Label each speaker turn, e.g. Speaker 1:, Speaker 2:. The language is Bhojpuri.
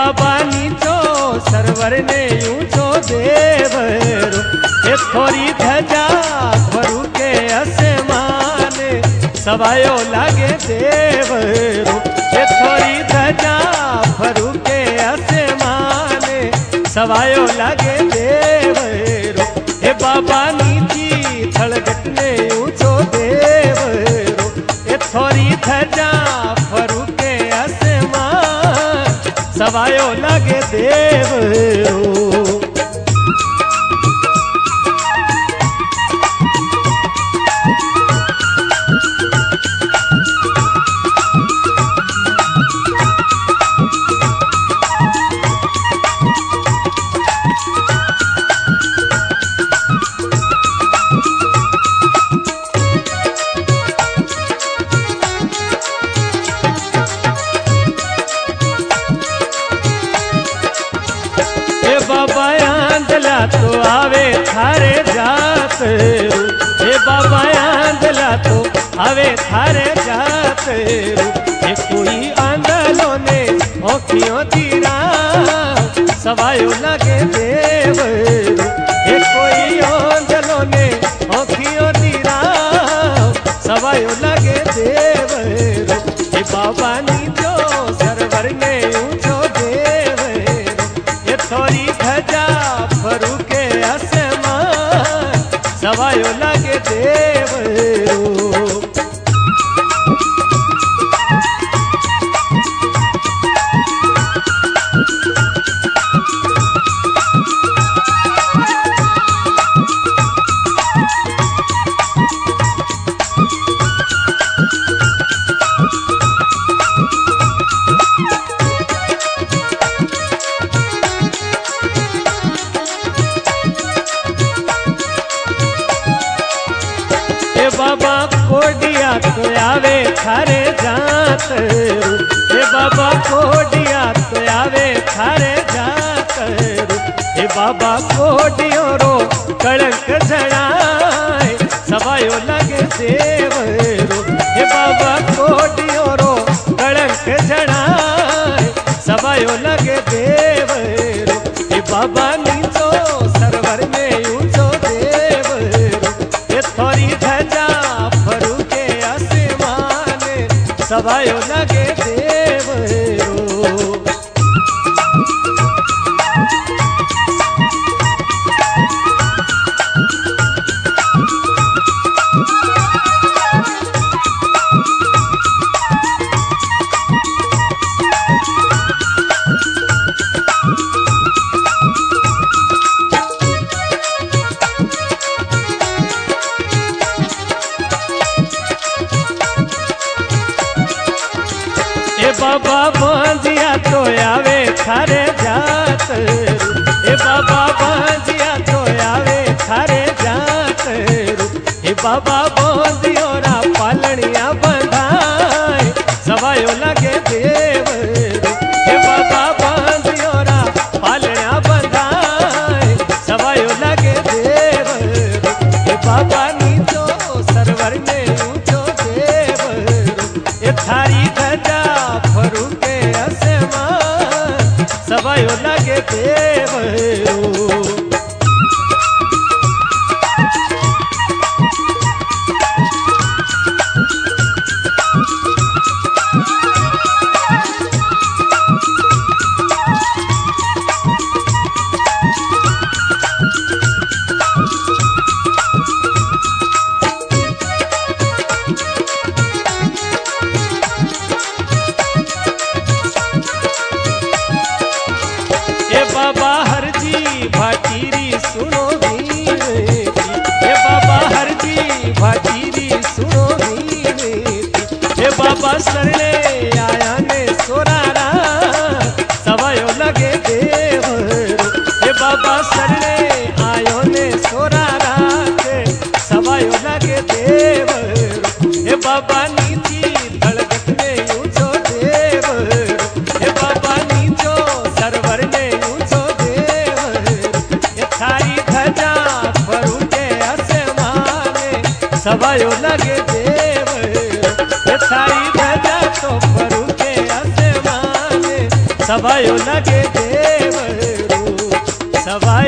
Speaker 1: बाबा नीचो सरवर ने ऊंचो देवरो, ये थोड़ी धजा फरू के आसमान सवायो लागे देवरो, ये थोड़ी धजा फरू के आसमान सवायो लागे देवरो, ये बाबा नीची थड़गट ने ऊंचो देवरो, ये थोड़ी धजा फरू के आसमान सवायो लागे देवरो। बाबा आंधला तो आवे थारे जात, हे बाबा आंधला तो आवे थारे जात, ये कोई आंधलो ने ओखियों तीरा सवायो लगे देवरो, ये कोई आंधलो ने ओखियों तीरा सवायो लगे देवरो, ये बाबा नीचो सरवर ने ऊंचो देवरो, ये थोड़ी धजा फरू के आसमान सवायो लागे देवरो। बाबा कोडिया तो आवे थारे जात, हे बाबा कोडिया तो आवे थारे जात, हे बाबा कोडियो रो कलंक जड़ाए सवायो लगे देवरो, हे बाबा कोडियो रो कलंक जड़ाए सवायो लगे देवरो, हे बाबा नीचो सरवर में ऊंचो देवरो, ये थोड़ी धजा फरू के आसमान सवायो लगे देवरो। बाबा बांजिया तो आवे थारे जात, ए बाबा बांजिया तो आवे थारे जात, ए बाबा बांजियो रा पालनिया बंधाए सवायो लगे देवरो, ए बाबा बांजियो रा पालनिया बंधाए सवायो लगे देवरो, ए बाबा नीचो सरवर ने ऊंचो देवरो, ए थारी धजा फरू के आसमान सवायो लगे देवरो। बाबा हरजी भाटीरी सुनो वीर, हे बाबा हरजी भाटीरी सुनो वीर, हे बाबा सरने आया ने सोरारा सवायो लगे देवरो, हे बाबा सरने आयो ने सोरारा सवायो लगे देवरो, हे बाबा नीची धड़गट में ऊंचो देवरो, हे बाबा नीचो सरवर ने सवायो लगे देवरो, थारी धजा तो फरू के आसमान सवायो लगे देवरू सवायो